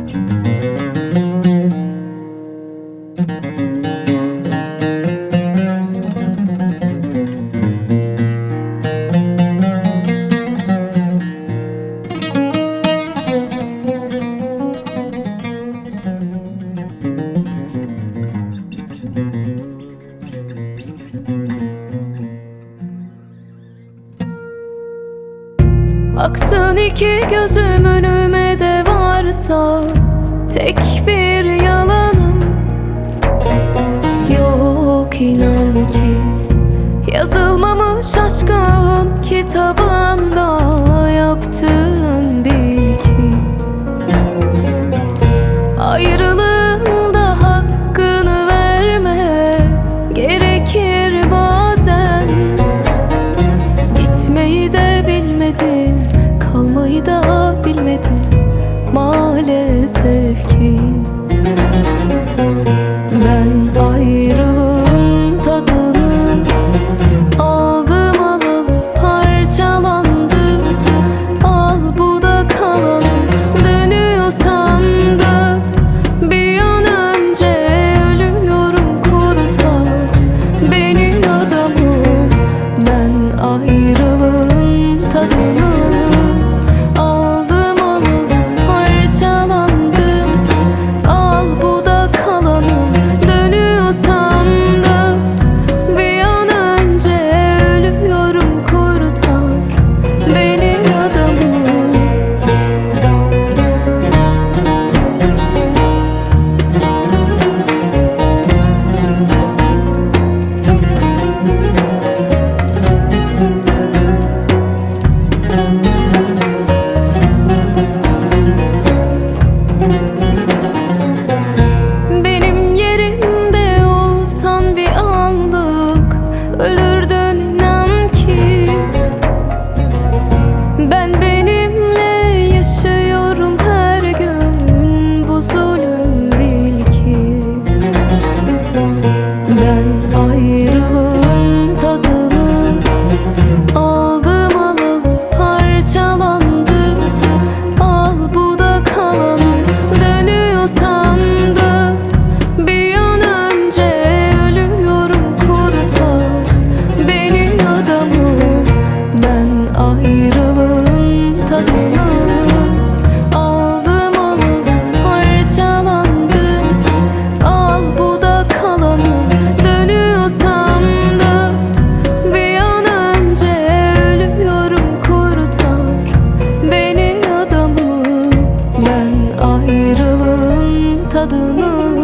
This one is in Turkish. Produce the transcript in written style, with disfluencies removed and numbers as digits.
Aksın iki gözüm önüme de varsa tek bir yalanım yok, inan ki yazılmamış aşkın kitabında yaptığın bil ki ayrılığın da hakkını verme gerekir bazen. Gitmeyi de bilmedin, kalmayı da bilmedin maalesef ki. Ben ayrılığın tadını aldım alalı parçalandım. Al bu da kalalım, dönüyorsam da bir an önce ölüyorum, kurtar beni adamım. Ben ayrılığın tadını aldım alalı parçalandım. Al bu da kalalım, dönüyorsam da bir an önce ölüyorum, kurtar beni adamım. Benim yerimde olsan bir anlık ölürdün, inan ki. Ben benimle yaşıyorum her gün, bu zulüm bil ki. Ben ayrılığın tadını aldım alalı parçalandım. Al bu da kalalım, dönüyorsam da bir an önce ölüyorum, kurtar beni adamım. Ben ayrılığın tadını aldım alalı parçalandım. Al bu da kalalım, dönüyorsam da bir an önce ölüyorum, kurtar beni adamım. Ben ayrılığın tadını